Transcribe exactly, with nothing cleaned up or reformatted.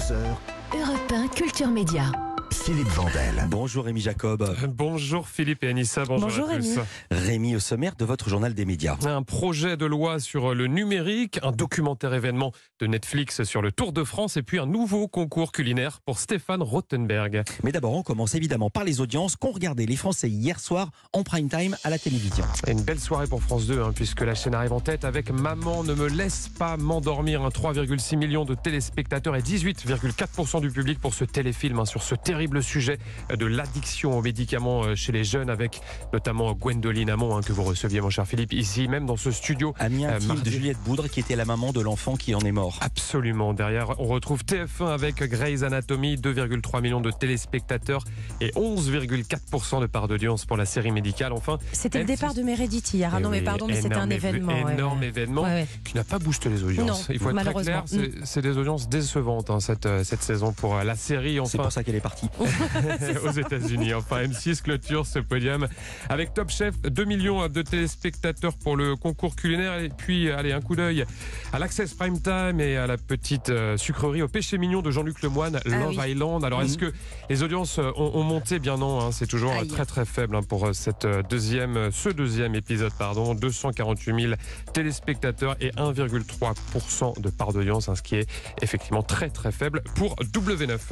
douze heures. Europe un Culture Média. Philippe Vandel. Bonjour Rémi Jacob. Bonjour Philippe et Anissa, bonjour, Bonjour à tous. Rémi. Rémi, au sommaire de votre journal des médias. Un projet de loi sur le numérique, un documentaire événement de Netflix sur le Tour de France et puis un nouveau concours culinaire pour Stéphane Rothenberg. Mais d'abord, on commence évidemment par les audiences qu'ont regardé les Français hier soir en prime time à la télévision. Et une belle soirée pour France deux, hein, puisque la chaîne arrive en tête avec Maman ne me laisse pas m'endormir. Un trois virgule six millions de téléspectateurs et dix-huit virgule quatre pour cent du public pour ce téléfilm hein, sur ce terrible sujet de l'addiction aux médicaments chez les jeunes, avec notamment Gwendoline Amon, hein, que vous receviez mon cher Philippe, ici même dans ce studio. Ami intime euh, de Juliette Boudre qui était la maman de l'enfant qui en est mort. Absolument. Derrière, on retrouve T F un avec Grey's Anatomy, deux virgule trois millions de téléspectateurs et onze virgule quatre pour cent de part d'audience pour la série médicale. Enfin, c'était le M six... départ de Meredith hier. Ah non, oui, mais pardon, mais c'était un événement. Énorme ouais, événement ouais, ouais. qui n'a pas boosté les audiences. Non, il faut être très clair, c'est, c'est des audiences décevantes hein, cette, cette saison pour la série. Enfin, c'est pour ça qu'elle est partie. aux États-Unis. Enfin, M six clôture ce podium avec Top Chef, deux millions de téléspectateurs pour le concours culinaire. Et puis, allez, un coup d'œil à l'Access Prime Time et à la petite euh, sucrerie au péché mignon de Jean-Luc Lemoyne, ah, Love oui. Island. Alors, mmh. est-ce que les audiences ont, ont monté? Bien non, hein, c'est toujours Aïe. très très faible hein, pour cette deuxième, ce deuxième épisode. Pardon, deux cent quarante-huit mille téléspectateurs et un virgule trois pour cent de part d'audience, hein, ce qui est effectivement très très faible pour W neuf.